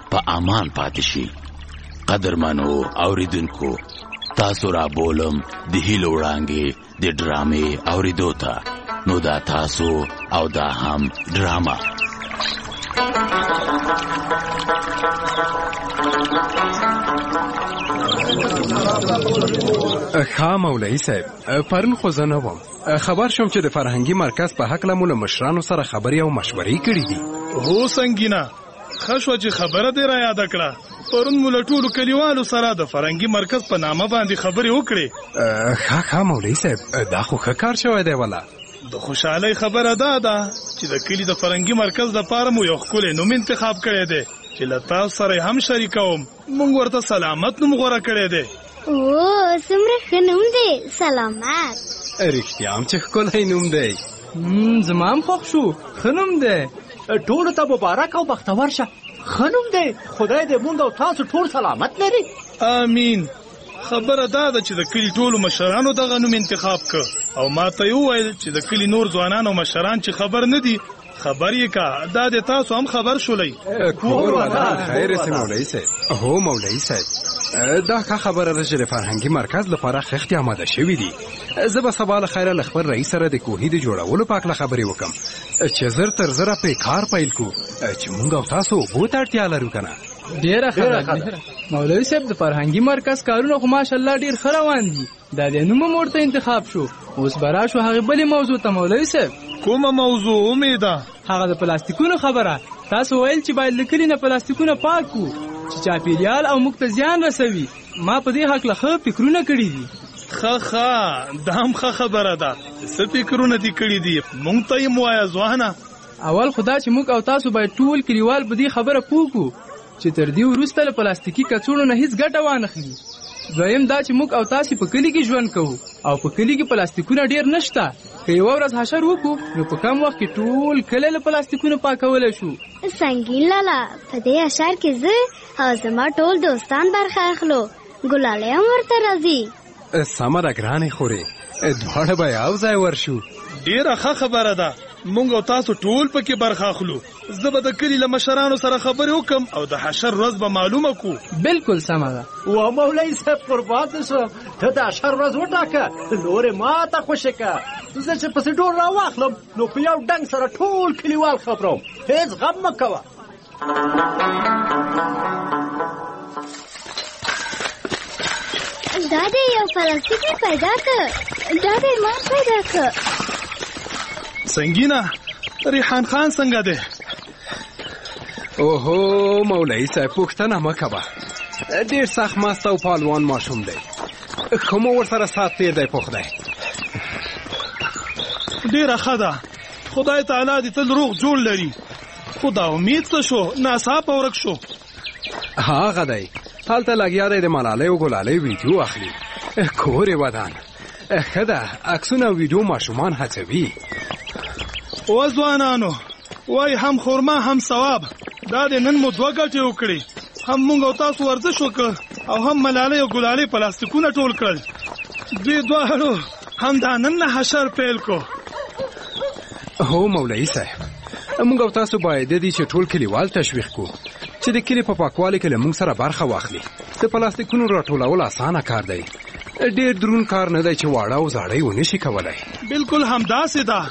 په امان پاتې شي. قدرمنو اوریدونکو، تاسو را بولم د هیلو وړانګې د ډرامې اوریدو ته. نو دا تاسو او دا هم ډراما. ښه مولوي صاحب، پرون خو زه نه وم. خبر شوم چې د فرهنګي مرکز په هکله مو له مشرانو سره خبرې او مشورې کړي دي. هو سنګینا، ښه شوه چې خبره دې را یاده کړه. پرون مو له ټولو کلیوالو سره د فرهنګي مرکز په نامه باندې خبرې وکړې. ښه مولوي صاحب، دا خو ښه کار شوی دی. ولا د خوشحالۍ خبره دا ده چې د کلي د فرهنګي مرکز لپاره مو یو ښکلی نوم انتخاب کړی دی چې له تاسو سره هم شریکوم. موږ ورته سلامت نوم غوره کړی دی. څومره ښه نوم دی، سلامت. رښتیا هم چې ښکلی نوم دی. زما هم خوښ شو، ښه نوم دی. ټولو ته مبارک او بختور شه. ښه نوم دی. خدای دې موږ او تاسو ټول سلامت لري. آمین. خبره دا ده چې د کلي ټولو مشرانو دغه نوم انتخاب کړ او ما ته یې وویل چې د کلي نور ځوانان او مشران چې خبر نه دي خبر یې کا. دا د تاسو هم خبر شولئ. کور ودان خیر سي مولوي صاحب. هو مولوي صاحب، دا ښه خبره ده چې د فرهنګي مرکز لپاره خښتې آماده شوي دي. زه به سبا له خیره له خپل رئیس سره د کوهي د جوړولو په هکله خبرې وکړم چې زر تر زره پرې کار پیل کړو چې موږ او تاسو اوبو ته اړتیا لرو که نه. ډېره ښه مولوي صاحب، د فرهنګي مرکز کارونه خو ماشاءالله ډېر ښه روان دي. دا د نوم هم ورته انتخاب شو. اوس به راشو هغې بلې موضوع ته مولوي صاحب. کومه موضوع امیده؟ هغه د پلاستیکونو خبره. تاسو ویل چې باید له کلي نه پلاستیکونه پاک کړو چې چاپېریال او موږ ته زیان رسوي. ما په دې هکله ښه فکرونه کړي دي. ښه دا هم ښه خبره ده. څه فکرونه دې کړي دي؟ موږ ته یې ووایه ځوانه. اول خو دا چې موږ او تاسو باید ټول کلیوال په دې خبره پوه کړو چې تر دې وروسته له پلاستیکي کڅوړو نه هیڅ ګټه وانخلي. دویم دا چې موږ او تاسو په کلي کې ژوند کوو او په کلي کې پلاستیکونه ډېر نشته. که یوه ورځ حشر وکړو نو په کم وخت کې ټول کلی له پلاستیکونو پاکولی شو. سنګین لالا، په دې اشعار کې زه او زما ټول دوستان برخه اخلو. ګلالی هم ورته راځي. سمه ده ګرانې خورې، دواړه به یو ځای ورشو. ډېره ښه خبره ده. موږ او تاسو ټول پکې برخه اخلو. زه به د کلي له مشرانو سره خبرې وکړم او د حشر ورځ به معلومه کړو. بالکل سمه ده. و مولوي صاحب قربان دې شم، ته د حشر ورځ وټاکه، نورې ما ته خوشې که. زه چې پسې ډور راواخلم نو په یو ډنګ سره ټول کلیوال خبروم. هېڅ غم مه کوه. دا دی یو پلاستیک مې پیدا کړ. دا دی ما پیدا کړ. سنګینه، ریحان خان څنګه دی؟ اوهو مولوي صاحب، پوښتنه مه کوه. ډېر سخت مست او پالوان ماشوم دی. ښه مو ورسره سات تېر دی په خدای. ډېره ښه ده. خدای تعالی دې تل روغ جوړ لري. خو دا امید څه شو؟ ناڅاپه ورک شو. هغه دی هلته لګیا دی د ملالۍ او ګلالۍ ویډیو اخلي. کور یې ودان. ښه ده، عکسونه او ویډیو ماشومان هڅوي. و ځوانانو، وای هم خورما هم ثواب. دا د نن مو دوه ګټې وکړې. هم موږ او تاسو ورزش وکړ او هم ملالۍ او ګلالۍ پلاستیکونه ټول کړل. دوی دواړو هم دا نن نه حشر پیل کو. هو مولوي صاحب، موږ او تاسو باید د دې چې ټول کلیوال تشویق کړو چې د کلي په پاکوالي کې له موږ سره برخه واخلي. د پلاستیکونو راټولول اسانه کار دی. ډېر دروند کار نه دی چې واړه او زاړه یې ونه شي کولی. بالکل همداسې ده.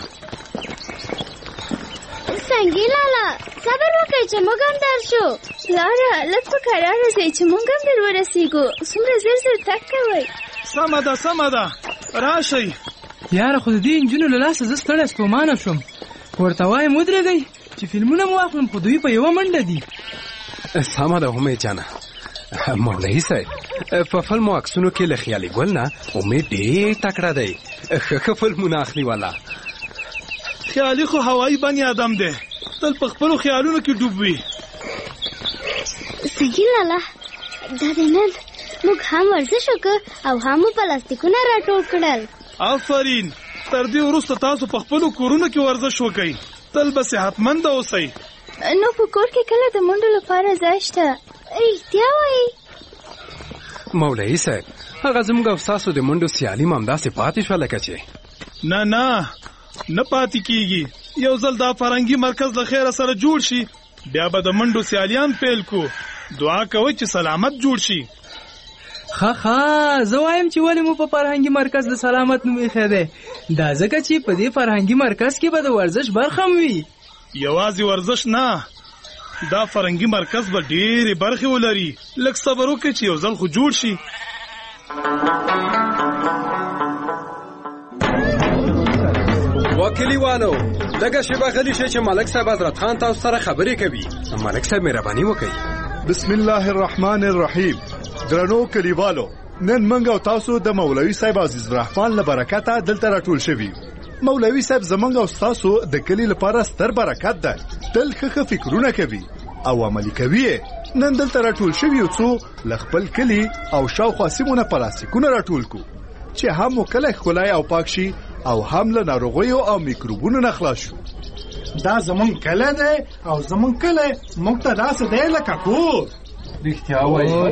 سنګین لالا، صبر وکړئ چې موږ هم درشو. لاره لږ په کراره ځئ چې موږ هم در ورسېږو. څومره زر تګ کوئ. سمه ده راشئ. یاره خو د دې نجونو له لاسه زه ستړی ستومانه شوم. ورته وایم ودرېږئ چې فلمونه مو واخلم، خو دوی په یوه منډه دي. سمه ده امید جانه. مولوي صاحب، په فلمو عکسونو کې له خیالي ګل نه امید ډېر تکړه دی. ښه فلمونه اخلي والا. خیالي خو هوایي بني آدم دی، تل په خپلو خیالونو کې ډوب وي. سنګین لالا، دا د نن موږ هم ورزش وکړ او هم پلاستیکونه راټول کړل. آفرین. تر دې وروسته تاسو په خپلو کورونو کې ورزش وکئ. تل به صحتمنده اوسئ. نو په کور کې کله د منډو لپاره ځای شته؟ رښتیا وایي؟ مولوي صاحب، هغه زموږ او ستاسو د منډو سیالي هم همداسې پاتې شوه لکه چې نه پاتې کیږي. یو ځل دا فرهنګي مرکز له خیره سره جوړ شي بیا به د منډو سیالیان پیل کو دعا کوئ چې سلامت جوړ شي. ښه زه وایم چې ولې مو په فرهنګي مرکز د سلامت نوم ایښی دی. دا ځکه چې په دې فرهنګي مرکز کې به د ورزش برخه هم وي. یوازې ورزش نه، دا فرهنګي مرکز به ډېرې برخې ولري. لږ صبر وکړئ چې یو ځل خو جوړ شي. وکیلیوالو لږه شیبه غلي شئ چې ملک صاحب حضرت خان تاسو سره خبرې کوي. ملک صاحب مهرباني وکړئ. بسم الله الرحمن الرحیم. درنو کلیوالو، نن موږ او تاسو د مولوي صاحب عزیز الرحمن له برکته دلته راټول شوي. مولوي صاحب زموږ او تاسو د کلي لپاره ستر برکت ده. تل ښه فکرونه کوي او عملي کوي. نن دلته راټول شوي څو له خپل کلي او شاوخوا سیمونه پلاستیکونه راټول کو چې هم مو کلی ښکلی او پاک شي او هم له ناروغیو او میکروبونو نه خلاص شو. دا زمون کلی دی او زمون کلی موږ ته داسې دی لکه کور. رښتیا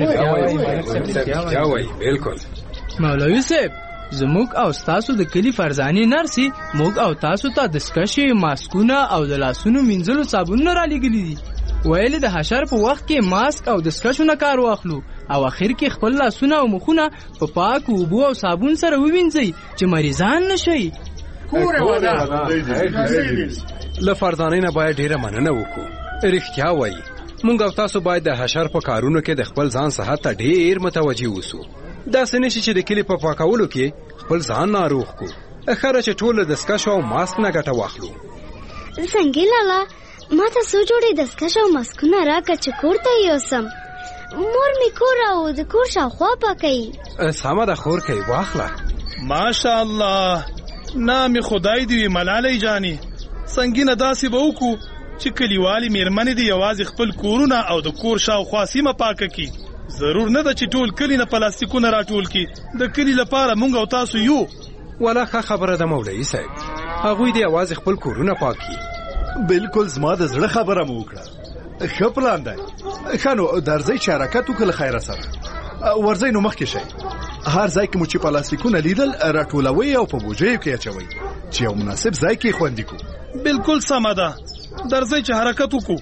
وایي بالکل. مولوي صاحب زموږ او ستاسو د کلي فرزانې نرسې موږ او تاسو ته دستکشې، ماسکونه او د لاسونو مینځلو صابونونه رالیږلي دي. ویلې د حشر په وخت کې ماسک او دستکشو نه کار واخلو او اخر کې خپل لاسونه او مخونه په پاکو اوبو او صابون سره ووینځئ چې مریضان نشئ. له فرزانې نه باید ډېره مننه وکړو. رښتیا وایي موږ او تاسو باید د حشر په کارونو کې د خپل ځان صحت ته ډېر متوجه اوسو. داسې نشي چې د کلي په پاکولو کې خپل ځان ناروغ کړو. ښه چې ټول د دستکشو او ماسک نه ګټه واخلو. زنګي لالا ما ته څو جوړې دستکش او ماسکونه راکړه چې کور ته یوسم. مور می کور او د کور شاوخوا پاکوي. سمه ده خور کوي واخله. ماشاءالله نام خدای دی ملالۍ جانې. څنګه داسې به وکړو چې کلیوالي میرمنې دې یوازې خپل کورونه او د کور شاوخوا سیمه پاکه کړي. ضرور نه ده چې ټول کلي نه پلاستیکونه راټول کړي. د کلي لپاره موږ او تاسو یو. ولا ښه خبره ده مولوي صاحب. هغوی دې یوازې خپل کورونه پاک کړي. بالکل زما د زړه خبره مو وکړه. ښه پلان دی. ښه نو درځئ چې حرکت وکړو له خیره سره. ورځئ نو مخکې شئ. هر ځای کې مو چې پلاستیکونه لیدل راټولوئ او په بوجیو کې اچوئ چې یو مناسب ځای کې خوندي کړو. بالکل سمه ده. درځئ چې حرکت وکړو.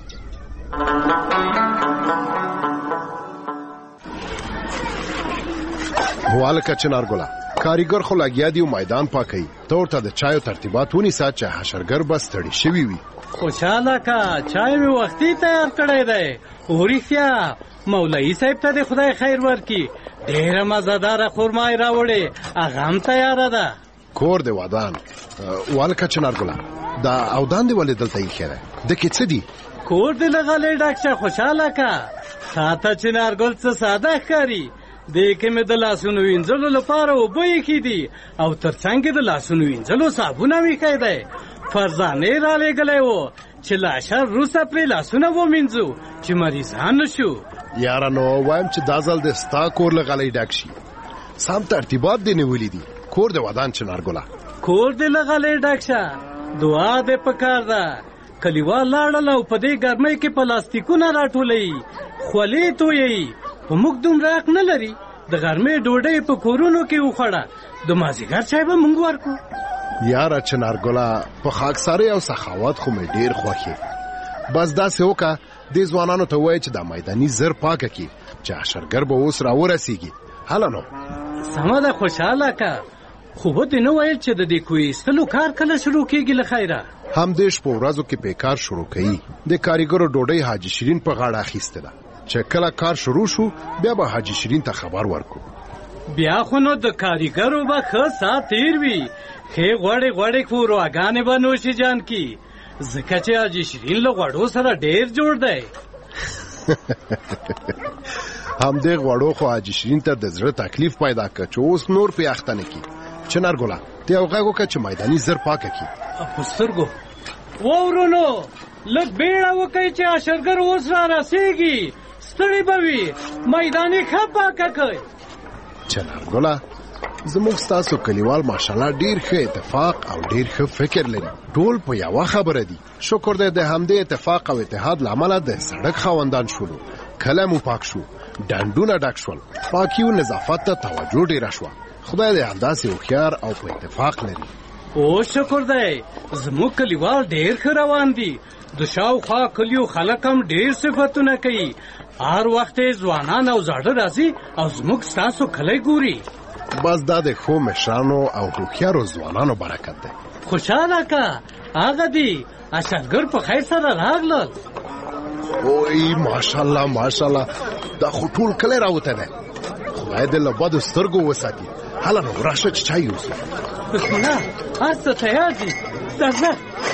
والکه چنارګله کاریګر خو لګیا دی میدان پاکي. تور ته د چایو ترتیبات ونیسه چې حشرګر بس تړي شوی وي. خوشاله کا چای می وختي تیار کړی دی. ورېښتیا مولوي صاحب ته د خدای خیر ورکړي. ډېره مزهداره خرمای راوړې. هغه هم تیاره ده. کور دی ودان. والکه چنارګله دا اودان دی ولې دلته یې خیره د کې څه دی؟ کور دی لغلې ډاکټر خوشاله کا. ساته چنارګل څه ساده ښکاري. دې کې مې د لاسونو وینځلو لپاره اوبه ایښي دي او ترڅنګ د لاسونو وینځلو صابون هم ایښی دی. فرزانې رالیږلی و چې له حشر وروسته پرې لاسونه ومینځو چې مریضان نه شو. یاره نو وایم چې دا ځل د ستا کور له غلۍ ډک شي. سم ترتیبات دې نیولي دي. کور د ودان چنارګله. کور دې له غلۍ ډک شه. دعا دې پکار ده. کلیوال لاړل او په دې ګرمۍ کې پلاستیکونه راټولوي، خولې تویوي. په موږ دومره حق نه لري. د غرمې ډوډۍ په کورونو کې وخوړه. د مازدیګر چای به موږ ورکړو. یاره چنارګله په خاکسارۍ او سخاوت خو مې ډېر خوښې. بس داسې وکړه دې ځوانانو ته ووایه چې دا میداني زر پاکه کړي چې حشرګر به اوس راورسېږي. هله نو سمه ده خوشحاله که. خو به دې نه ویل چې د دې کوی ایستلو کار کله شروع کېږي له خیره؟ همدېش په ورځو کې پیکار شروع کوي. د کاریګرو ډوډۍ حاجي شیرین په غاړه اخیستې ده چې کله کار شروع شو بیا به حاجي شیرین ته خبر ورکو. بیا خو نو د کاریګرو به ښه ساعت تیر وي. ښې غوړې غوړې ښورواګانې به نوشي جان کی. ځکه چې حاجي شیرین له غوړو سره ډېر جوړ دی. همدې غوړو خو حاجي شیرین ته د زړه تکلیف پیدا کړ چې اوس نور پې اخته نه کړي. چنارګله ته یو غږ وکړه چې میداني زر پاکه کړي. په سترګو وورونو لږ بیړه وکړئ چې حشرګر اوس را رسېږي. ستړي به وي. میداني ښه پاکه کړئ. چنارګله زموږ ستاسو کلیوال ماشاءالله ډېر ښه اتفاق او ډېر ښه فکر لري. ټول په یوه خبره دي. شکر دی د همدې اتفاق او اتحاد له امله د سړک خاوندان شولو. کلی مو پاک شو. ډنډونه ډک شول. پاکي او نظافت ته توجه ډېره شوه. خدای دې همداسې هوښیار او په اتفاق لري. او شکر دی زموږ کلیوال ډېر ښه روان دي. د شاوخوا کلیو خلک هم ډېر صفتونه کوي. هر وخت یې ځوانان او زاړه راځي او زموږ ستاسو کلی ګوري. بس دا د ښو مشرانو او هوښیارو ځوانانو برکت دی. خوشحاله که هغه دي اشرګر په خیر سره راغلل. اوی ماشاءالله ماشاءالله دا خو ټول کلی راوته دی. خدای دې له بدو سترګو وساتي. هله نو راشه چې چای یوسو. بسم الله هر څه تیار دي. درځه.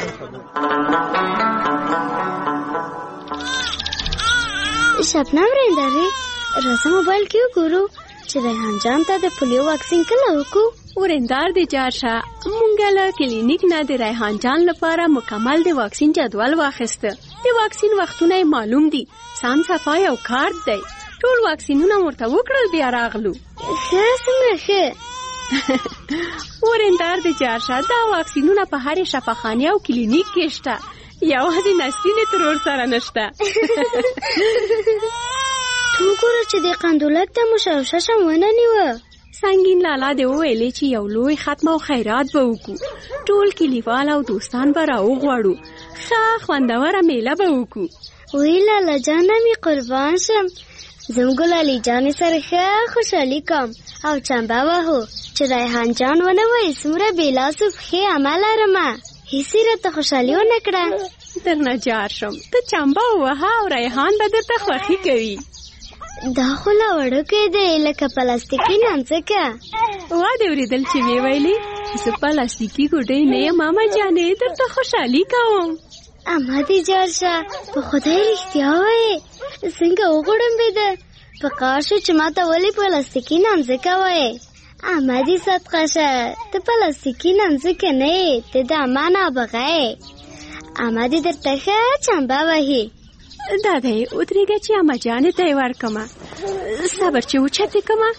شبنم رندارې راځه موبایل کې وګورو چې ریحان جان ته د پولیو واکسین کله وکړو. ورندار دې جار شه. مونږ له کلینیک نه د ریحان جان لپاره مکمل د واکسین جدول واخیسته. د واکسین وختونه معلوم دي. سم صفای او کارت دی. ټول واکسینونه ورته وکړل بیا راغلو. ښه څومره ښه. ورندار دې جار شه. دا واکسینونه په هرې شفاخانه او کلینیک کې شته. یوازې نسرین ترور سره نشته. تو ګوره چې د قندولک ته مو شوششه ونه نیوه. سنگین لالا دې وویلې چې یو لوی ختم او خیرات به وکړو. ټول کلیوال او دوستان به راوغواړو. ښه خوندوره میله به وکړو. وی لالا جانه مې قربان شم. زموږ لالي جانې سره ښه خوشحالي کوم او چمبه وهو چې ریحان جان ونه وایي څومره بې لاسو پښې عمل لرمه. هیڅ یې راته خوشحالي ونه کړه. درنه جار شم. ته چمبه ووهه او ریحان به درته خوښي کوي. دا خو لا وړوکی دی لکه پلاستیکي نانځکه. وا دې اورېدل چې ویې ویلې زه پلاستیکي ګوډۍ نه یم ماما جانې درته خوشحالي کوم. اما دې جار شه په خدای رښتیا وایې څنګه وغوړمبېده. په کار شو چې ما ته ولې پلاستیکي نانځکه وایې. اما دې صدقه شه ته پلاستیکي نانځکه نه یې ته د اما نابغه یې. اما دې درته ښه چمبه وهي. دا دی ودرېږه چې اما جانې ته یې ورکمه. صبر چې اوچتې کمه.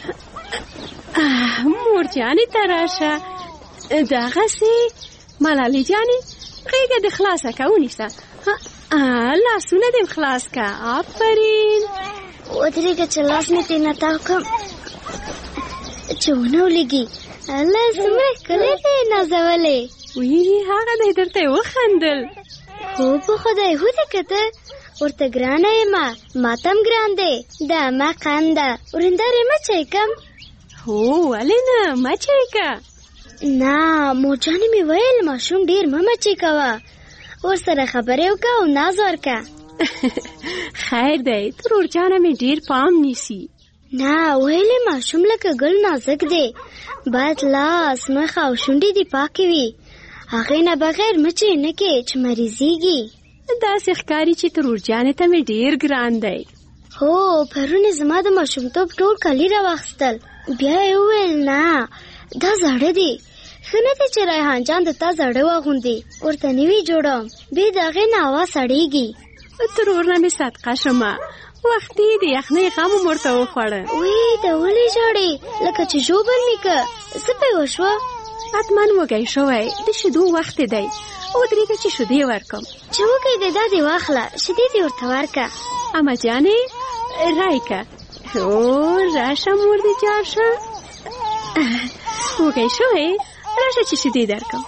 مور جانې ته راشه. دغسې ملالۍ جانې غېږه دې خلاصه که ونیسه. لاسونه دې خلاص که. آفرین. ودرېږه چې لاس مې ترې نه تاو کړم چې ونه ولګي. الله څومره ښکلی دی نازولی. وی هغه دی درته یې وخندل. هو په خدای هو دې کته ورته ګرانه یم ما ته هم ګران دی. د اما قنده ورندارې مه چای کم. هو ولې نه مچی که. نه مور جانې مې ویل ماشوم ډېر مه مچی کوه. ورسره خبرې وکړه او ناز ورکړه. خیر دی ترور جانه مې ډېر پام نیسي. نه ویلې ماشوم لکه ګل نازک دی. باید لاس مخ او شونډې دې پاکې وي. هغې نه بغیر مچې نه کې چې مریضېږي. داسې ښکاري چې ترور جانې ته مې ډېر ګران دی. هو پرون یې زما د ماشومتوب ټول کالي راواخیستل. بیا یې وویل نه دا زاړه دي. ښه نه دی چې ریحان جان د تا زاړه واغوندي. ورته نوي جوړوم بې د هغې نه هوا سړېږي. ترور نه مې صدقه شمه. وختي د یخنۍ غم هم ورته وخوړه. وی ته ولې ژاړې لکه چې ژوبل مې که. څه پې وشوه؟ حتما وږی شوی د شیدو وخت دی. ودرېږه چې شیدې ورکم. چې وږی دی دا دې واخله شیدې دې ورته ورکه. اما جانې رایکه. هو راشه مور دې جار شه. وږی شوی راشه چې شیدې درکم.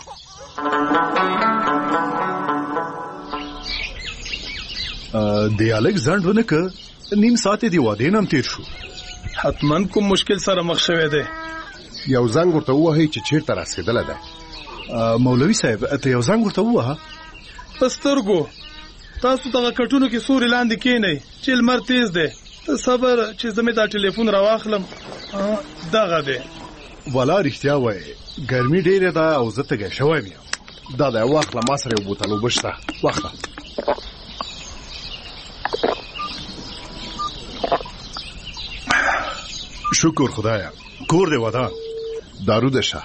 د الګ ځنډ ونه که نیم ساعت دی واده نام تیر شو. حتما کوم مشکل سره مخ شوی دی. یو زنګ ورته ووهئ چې چیرته رسېدلی دی. مولوي صاحب ته یو زنګ ورته ووهه. په سترګو تاسو دغه کټونو کې سوري لاندې کېنئ چې لمر تیز دی. ته صبر چې زه مې دا ټلیفون راواخلم. دغه دی. والا رښتیا وایې ګرمي ډېره ده او زه تږی شوی یم. دا دی واخله ما سره یو بوتل اوبه شته واخله. شکر خدایا کور دی ودان. دارو ده شه.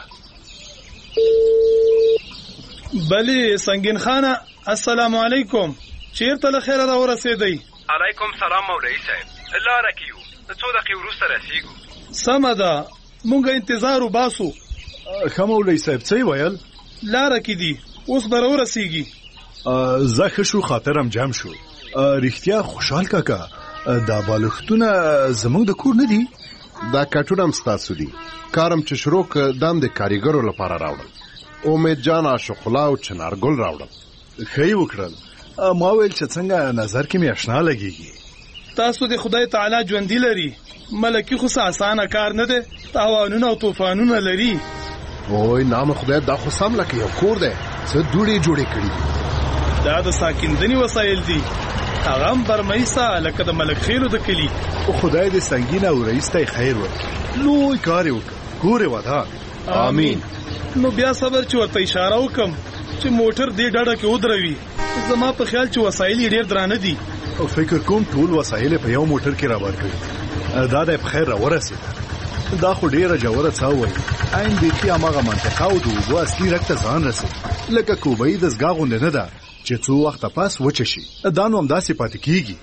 بلی سنگین خانه السلام علیکم. چیرته له خیره را ورسېدی؟ علیکم سلام مولوي صاحب. لاره کې یو د څو دقیقې وروسته رسېږو. سمه ده مونږ انتظار وباسو. ښه مولوي صاحب څه یې ویل؟ لاره کې دي اوس به راورسېږي. زه ښه شو خاطرم جمع شو. رښتیا خوشحال کاکا دا بالښتونه زموږ د کور نه دي؟ دا کټونه هم ستاسو دي. کارم چې شروع که دام د کاریګرو لپاره راوړل. امید جان عاشق الله او چنارګل راوړل. ښه یې وکړل. ما ویل چې څنګه نظر کې مې اشنا لګیږي. تاسو د خدای تعالی ژوندي لري. ملکی خو اسانه کار نه دی، تاوانونه او طوفانونه لري. وای نام خدای دا خو سم لکه یو کور دی څه دوړې جوړې کړي. دا د ساکندنې وسایل دي. هغه هم برمایسا لکه د ملک خیلو د کلی. خدای دې سنگین او رئیس ته خیر ورکړي. لوی کار وکړي، کور ودان. آمین. نو بیا صبر چې ورته اشاره وکم چې موټر دې ډاډه کې ودروي. زما په خیال چې وسایل ډېر درانه دي. او فکر کوم ټول وسایل په یو موټر کې راوړ کړي. دا د خیر راورسید. دا خو ډیره جوړه څه وایي. عین دې کې هغه منطقه او د وګو اصلي رکته ځان رسید. لکه کوبې د زګا غونډه نه ده چې څو وخت پاس وچه شي. دا نو هم داسې پاتې کیږي.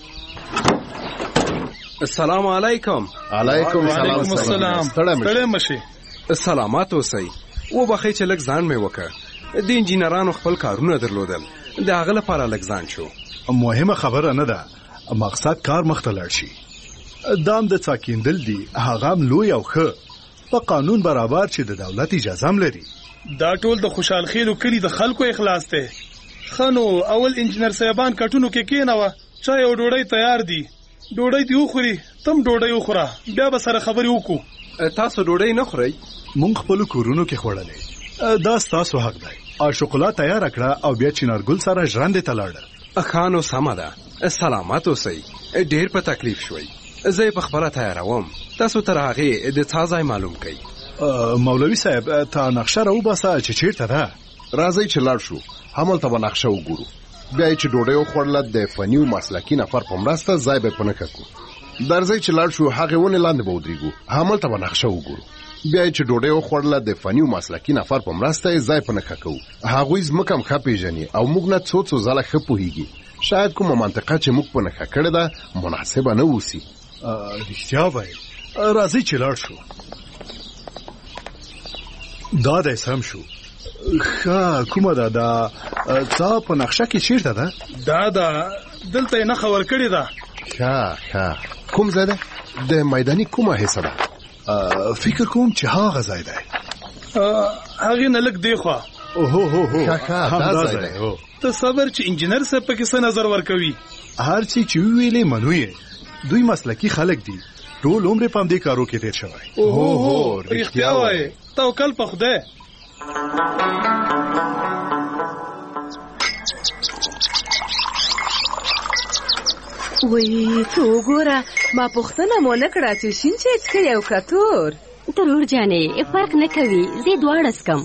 السلام علیکم. علیکم السلام. ستړی مشي. سلامات اوسئ. وبخښئ چې لږ ځان مې وکړ. د انجینرانو خپل کارونه درلودل، د هغه لپاره لږ ځان شو. مهمه خبره نه ده، مقصد کار مخته لاړ شي. دام د څاکیندل دي، هغه هم لوی او ښه په قانون برابر چې د دولت اجازه هم لري. دا ټول د خوشحال خیلو کلی د خلکو اخلاص دی. خنو اول انجینر صاحبان کټونو کې کېنوه، چای او ډوډۍ تیار دي. ډوډۍ دی وخوري، تم ډوډۍ وخوره، بیا به سره خبرې وکړو. تاسو ډوډۍ نه خورئ؟ مونږ خپل کورونو کې خوړلې. دا ستاسو حق دی. او شوکولاته تیار کړه او بیا چنارګل سره ژرندې ته لاړه. خانو سمه ده. سلامات اوسئ. ډېر په تکلیف شوئ. زه په خبره تیاروم. تاسو تر هغې د څه ځای معلوم کړئ. مولوي صاحب ته نقشه راوباسه چې چیرته ده. راځئ چې لاړ شو، همالته به نقشه وګورو. بیا چې ډوډۍ وخوړله د فني او مسلکي نفر په مرسته ځای به په نښه کړو. درځئ چې لاړ شو، هغې ونې لاندې به ودرېږو، همالته به نقشه وګورو. بیا چې ډوډۍ وخوړله د فني او مسلکي نفر په مرسته یې ځای په نښه کوو. هغوی ځمکه هم ښه پېژني او موږ نه څو ځله ښه پوهېږي. شاید کومه منطقه چې موږ په نښه کړې ده مناسبه نه اوسي. رښتیا وایي. راځئ چې لاړ شو. دا دی سم شو. ښه کومه ده؟ دا څه په نقشه کې چیرته ده؟ دا دلته یې نښه ورکړې ده. ښه کوم ځای ده؟ د میداني کومه حصه ده؟ فکر کوم چې هغه ځای دی. هغې نه لږ دی خوا. ښه دا ځای دی. ته صبر چې انجینر صاحب پکې څه نظر ورکوي. هر څه چې ویلې منو یې. دوی مسلکي خلک دي، ټول عمر په دې کارو کې تیر شوی. اوه رښتیا وایي. توکل په خدای. وای ته وګوره، ما پوښتنه مو نه کړه چې شین چای څښې او که تور. ترور جانې فرق نه کوي، زه دواړه څکم.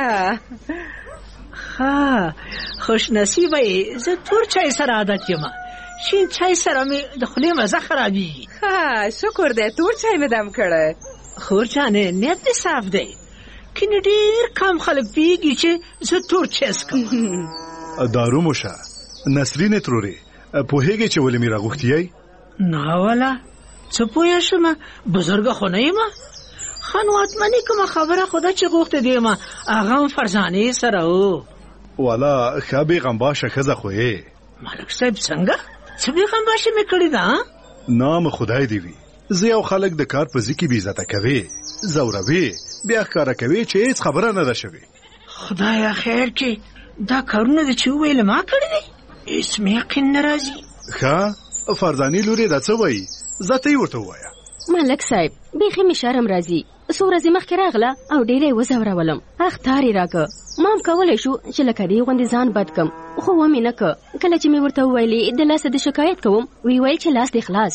ښه خوش نصیبه یې، زه تور چای سره عادت یم، شین چای سره مې د خولې مزه خرابېږي. شکر دی تور چای مې دم کړی. خور جانې نیت دې صاف دی، کنې ډېر کم خلک پوهېږي چې زه تور چای څکم. دارو موشه نسرین ترورې، پوهېږې چې ولې مې راغوښتي یې؟ نه والا څه پوه شم، بزرګه خو نه یم. خانو اتمنې کومه خبره خو ده چې غوښتې دې یم، هغه هم فرزانې سره و. والا ښه بېغمباشه ښځه خو یې. ملک صاحب څنګه؟ څه بېغمباشه مې کړې ده؟ نام خدای دې وي. زه یو خلک د کار په ځای کې بېعزته کوي، ځوروي، بیا ښکاره کوي چې هېڅ خبره نه ده شوې. خدایا خیر کې دا کارونه دې چې وویل ما کړي دي، هېڅ مې یقین نه راځي. ښه فرزانې لورې دا څه وایي؟ ذاته یې ورته ووایه. ملک صاحب بیخي مې شرم راځي، څو ورځې مخکې راغله او ډېره یې وځورولم. اختار یې راکړه. ما هم کولی شو چې لکه دې غوندې ځان بد کم، خو ومې نه که. کله چې مې ورته وویلې د لاسه د شکایت کوم، وی ویل چې لاس دې خلاص.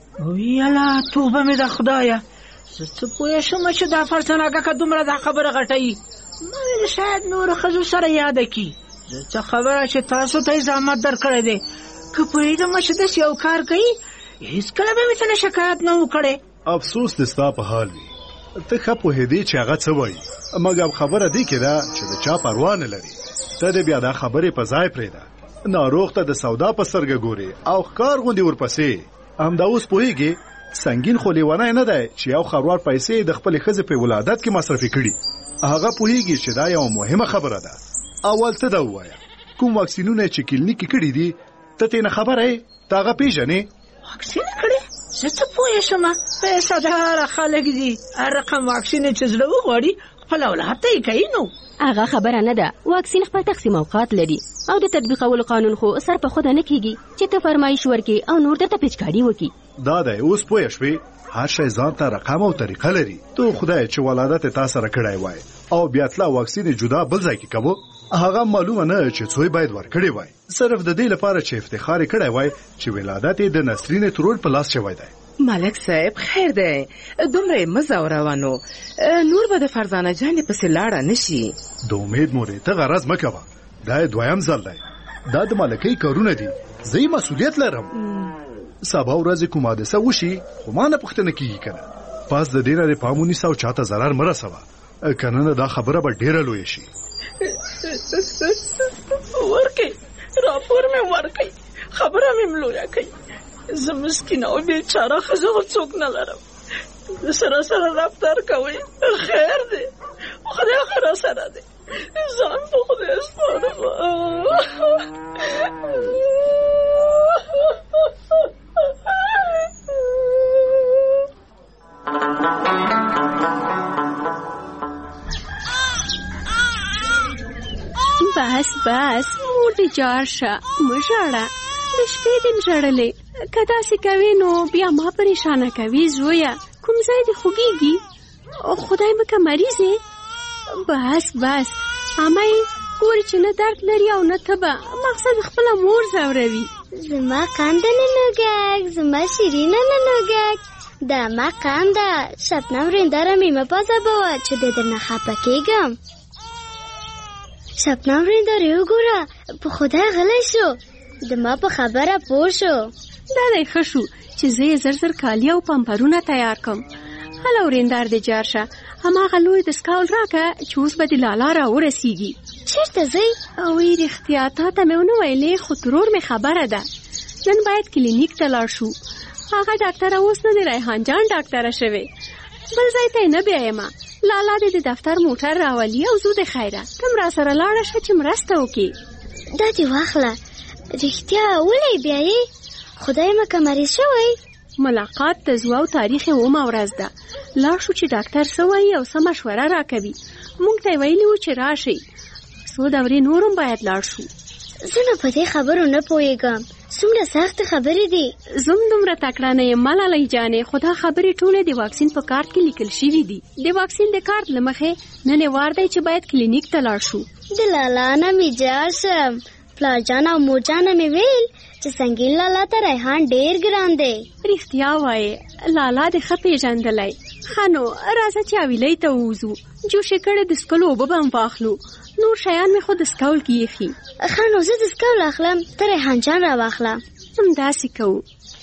ویاله توبه مې ده خدایه، زه څه پوه شم چې دا فرزانه کاکا دومره دا خبره غټوي. ما ویل شاید نورو ښځو سره یاده کړي. زه څه خبره چې تاسو ته یې زحمت درکړی دی، که پوهېدم چې داسې یو کار کوي هېڅکله به مې ته نه شکایت نه و کړی. افسوس دې ستا په حال وي. ته ښه پوهېدې چې هغه څه وایي، مګر خبره دې کې ده چې د چا پروا نه لري. ته دې بیا دا خبرې په ځای پرېږده. ناروغ ته د سودا په سترګه ګورې او ښکار غوندې ورپسې. همدا اوس پوهېږې سنګین خو لیونی نه دی چې یو خروار پیسې د خپلې ښځې په ولادت کې مصرفي کړي. هغه پوهېږي چې دا یوه مهمه خبره ده. اول ته دا ووایه کوم واکسینونه چې کلینیک کې کړي دي، ته ترې نه خبره یې؟ ته هغه پېژنې؟ واکسین کړی؟ زه څه پوه شم، پیسهداره خلک دي، هر رقم واکسین چې زړه وغواړي خپل اولاد ته یې کوي. نو هغه خبره نه ده. واکسین خپل تقسیم اوقات لري او د تطبیقولو قانون خو سر په خود نه کیږي چې ته فرمایش ورکې او نور ته پیچکاری وکي. دا دی اوس پوه شوې هر شی ځان ته رقم او طریقه لري. تو خدای چې ولادت تا سره کړای وای او بیا تلا واکسین جدا بل ځای کې کوو هغه معلومه نه چې څوی باید ورکړي وای. صرف د دې لپاره چې افتخار کړای وای چې ولادت د نسرین ترور په لاس شوی دی. ملک صاحب خیر دی دومره مزه روانو نور به د فرزانه جان پسې لاړه نشي. د امید مورې ته غرض مکوه. دا دویم ځل دی. دا د ملکۍ کارونه دي. زه مسؤلیت لرم. سبا ورځ کومه د څه وشي خو ما نه پوښتنه کیږي کنه. پاس د ډیره پامونی ساو چاته zarar مرسوه کنه دا خبره به ډیره لوی شي. ورکه راپور مې ورکه خبره مې ملویا کوي. زه مسکین او بیچاره خزه څوک نه لرم. سره سره رفتار کوي خیر دی خدای خیر سره دی. ځان په خدای سپارم. بس مور دې جار شه مژړه د شپې دې ژړلې که داسې کوي نو بیا ما پریشانه کوي زویه کوم ځای دې خوږیږي خدای مکه مریض یې. بس امای ګورې چې نه درد لري او نه تبه مقصد خپله مور ځوروي. زما قنده ننوږک زما شیرینه ننوږک دا ما قنده شبنم رنداره مې مه پازبوه چې د درنه خفه کېږم. شبنم رنداره وګوره په خدای غلی شو د ما په خبره پوه شو. دا دی ښه شو چې زه یې زر کالي او پمپرونه تیار کړم. هله ورېندار دې جار شه هماغه لوی دستکول راکه چې اوس به د لالا راورسېږي. چېرته ځئ؟ اوی رښتیا تا ته مې ونه ویلې خو ترور مې خبره ده نن باید کلینیک ته لاړ شو. هغه ډاکټره اوس نه د ریحان جان ډاکټره شوې بل ځای ته یې نه بیایمه. لالا دې د دفتر موټر راولي او زو د خیره تم را سره لاړه شه چې مرسته وکړي. دا دې واخله رښتیا ولې بیایې خدای مکه مریض شوی. ملاقات د زو او تاریخ اومه ورځ ده. لاړ شو چې ډاکټر څه وایي او څه مشوره راکوي. موږ ته یې ویلي وو چې راشئ. څو دورې نورم باید لاړ شو. زه نو په دې خبرو نه پوهېږم څومره سخت خبرې دي. زم دومره تکړه نه یم ملالۍ جانې خو دا خبرې ټولې د واکسین په کارت کې لیکل شوي دي. د واکسین د کارت له مخې نن یې وار دی چې باید کلینیک ته لاړ شو. د لالا نه مې جار شم. پلار جان او مور جان مې ویل چې سنګین لالا ته ریحان ډېر ګران دی. رښتیا وایې لالا دې ښه پېژندلی. ښه نو راځه چې حویلۍ ته ووځو. جوشې کړې د څکلو اوبه به هم واخلو. نور شیان مې خو د سکول کې ایښي. ښه نو زه د سکول اخلم ته ریحان جان راواخله. همداسې کوو.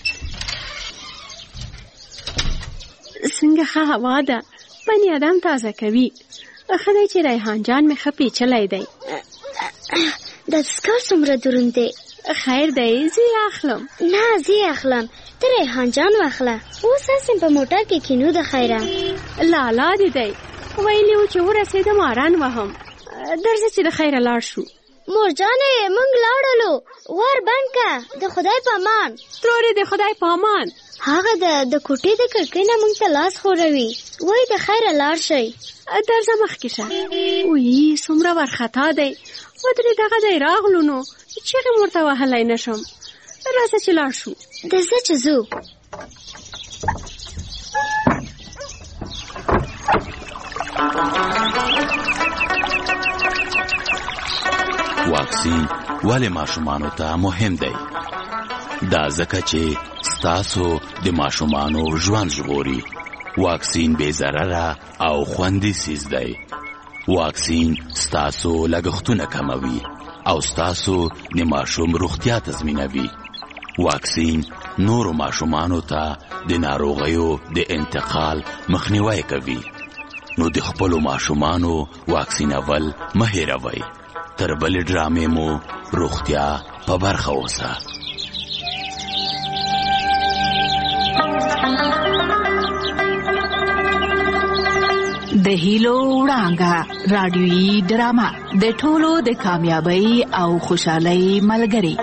څنګه ښه هوا ده بني ادم تازه کوي. ښه دی چې ریحان جان مې ښه پیچلی دی. دا سکول څومره دروند دی؟ خیر دی زه یې اخلم. نه زه یې اخلم ته ریحان جان واخله. اوس هسې په موټر کې کینو د خیره. لالا دې دی ویلي و چې ورسېدم اران وهم. درځه چې د خیره لاړ شو. مور جانې موږ لاړلو ور بند که د خدای په امان. ترورې د خدای په امان. هغه د کوټې د کړکۍ نه موږ ته لاس خوروي وایي د خیره لاړ شئ. درځه مخکې شه. وی څومره ورخطا دی ودرې دغه دی راغلو نو چیغې مې ورته وهلی نه شم. راځه چې لاړ شو. درځه چې ځو. واکسین ولې ماشومانو ته مهم دی؟ دا ځکه چې ستاسو د ماشومانو ژوند ژغوري. واکسین بې ضرره او خوندي څیز دی. واکسین ستاسو لګښتونه کموي او ستاسو د ماشوم روغتیا تضمینوي. واکسین نورو ماشومانو ته د ناروغیو د انتقال مخنیوی کوي. نو د خپلو ماشومانو واکسینول مه هېروئ. تر بلې ډرامې مو روغتیا په برخه اوسه. د هیلو وړانګه رادیویي ډرامه د ټولو د کامیابی او خوشحالۍ ملګری.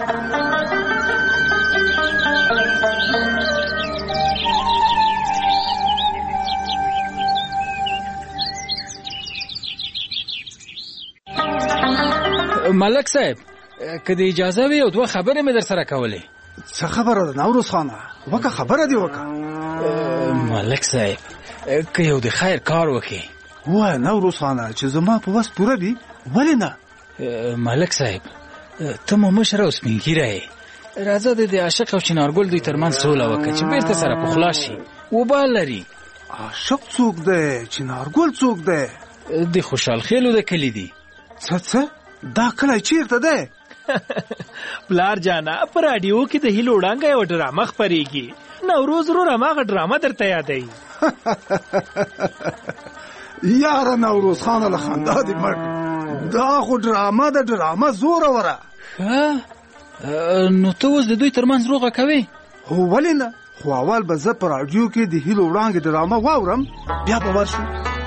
ملک صاحب که د اجازه وي او دوه خبرې مې در سره کولې. څه خبره ده نوروز خانه؟ وکه خبره دی وکه. ملک صاحب که یو د خیر کار وکړي. وای نوروز خانه چې زما په وس پوره وي ولې نه؟ ملک صاحب ته مو مشر او سپین ږیری یې، راځه د عاشق او چنارګل دوی ترمنځ سوله وکړه چې بیرته سره پخلا شي. وبال لري. عاشق څوک دی؟ چنارګل څوک دی؟ د خوشحال خیلو د کلي دی. څه دا کلی چیرته دی؟ پلار جانا په راډیو کې د هیلو وړانګه یو ډرامه خپرېږي. نوروز ورور هماغه ډرامه درته یادوي. یاره نوروز خانه له خندا دې مړ. دا خو ډرامه ده، ډرامه زوروره. نو ته اوس د دوی ترمنځ روغه کوې؟ هو ولې نه، خو اول به زه په راډیو کې د هیلو وړانګې ډرامه واورم بیا به ورشو.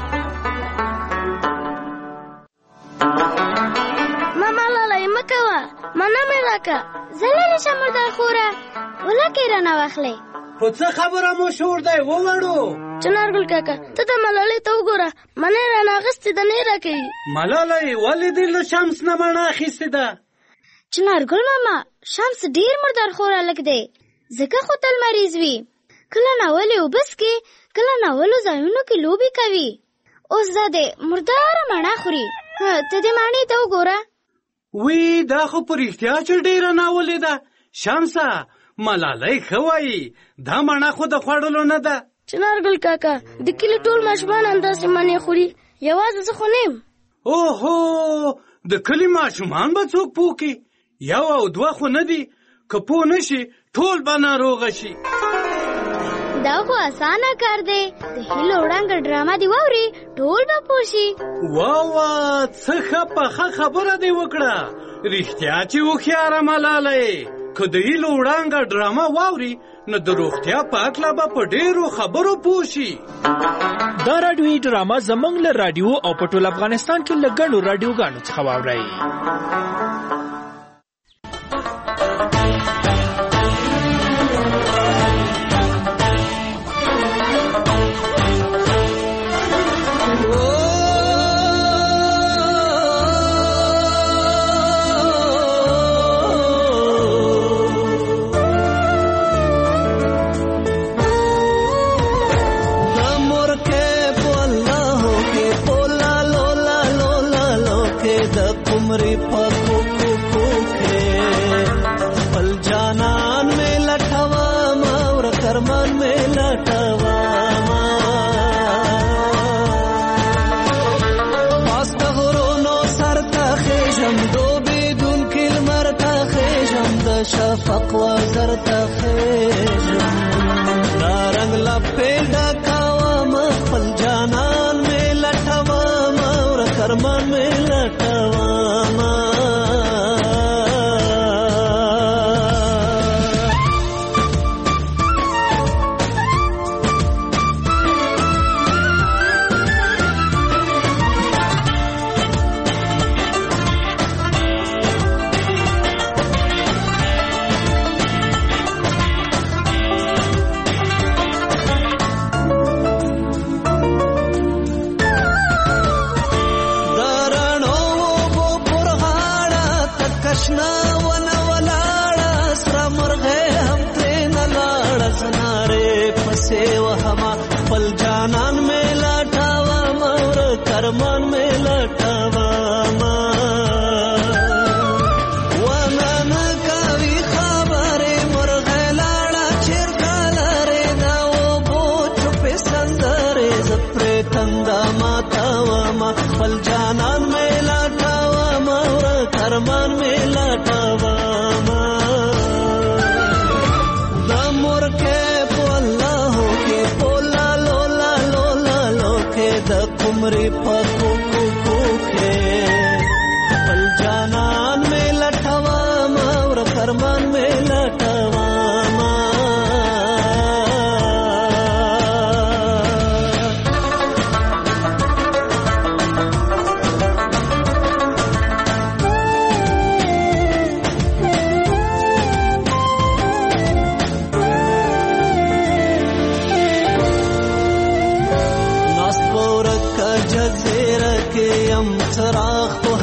ماما لالی مه کوه، منه مې راکه، زه لرې شم مردار خوره، ولکې رانه واخلې. خو څه خبره مو شور دی ووړو؟ چنارګل کاکا ته د ملالۍ ته وګوره، منه یې رانه اخیستې ده نه یې راکوي. ملالۍ ولې دې له شمس نه مڼه اخیستې ده؟ چنارګل ماما شمس ډېر مردار خور هلک دی، ځکه خو تل مریض وي. کله ناولې اوبه څښي، کله ناولو ځایونو کې لوبې کوي. اوس دا دی مرداره مڼه خوري. ته دې مڼې ته وګوره. وی دا خو په رښتیا چې ډېره ناولې ده. شمسه ملالۍ ښه وایي، دا مڼه خو د خوړلو نه ده. چنارګل کاکا د کلي ټول ماشومان همداسې مڼې خوري، یوازې زه خو نه یم. اوهو د کلي ماشومان به څوک پوه کړي؟ یو او دوه خو نه دي، که پوه نه شي ټول به ناروغه شي. دا خو اسانه کار دی، د هیلو وړانګه ډرامه دې واوري ټول به پوه شي. واه څه ښه پخه خبره دې وکړه. رښتیا چې هوښیاره ملالۍ، که د هیلو وړانګه ډرامه واوري نو د روغتیا په هکله به په ډېرو خبرو پوه شي. دا راډیویي ډرامه زموږ له راډیو او په ټول افغانستان کې له ګڼو راډیوګانو څخه واورئ. شفق وزر تخیجم دا رنگ لپی ڈکاوام خپل جانان میں لٹوام اور کرمان میں لٹوام.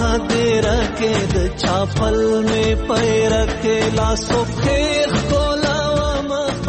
دې رکه د چاپل می پیر کې لا سو خیر